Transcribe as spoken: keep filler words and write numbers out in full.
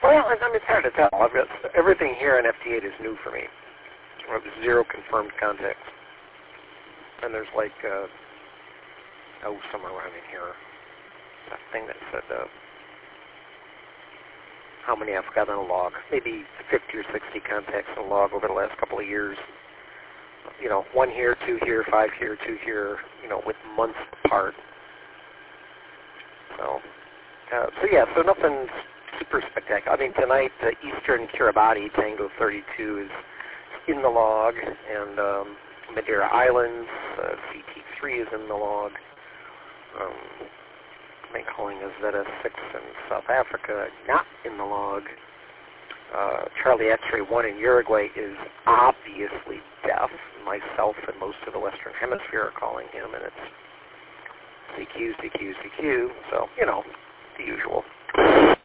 Well, I mean, it's hard to tell. I've got everything here on F T eight is new for me. I have zero confirmed contacts. And there's like, uh, oh, somewhere around in here, that thing that said uh, how many I've got on a log. Maybe fifty or sixty contacts on a log over the last couple of years. You know, one here, two here, five here, two here, you know, with months apart. So, uh, so yeah, so nothing super spectacular. I mean, tonight, the Eastern Kiribati Tango thirty-two is in the log, and um, Madeira Islands, uh, C T three is in the log. Um, I've been calling a Zeta six in South Africa, not in the log. Uh, Charlie X-ray one in Uruguay is obviously deaf. Myself and most of the Western Hemisphere are calling him, and it's C Q, C Q, C Q. So, you know, the usual.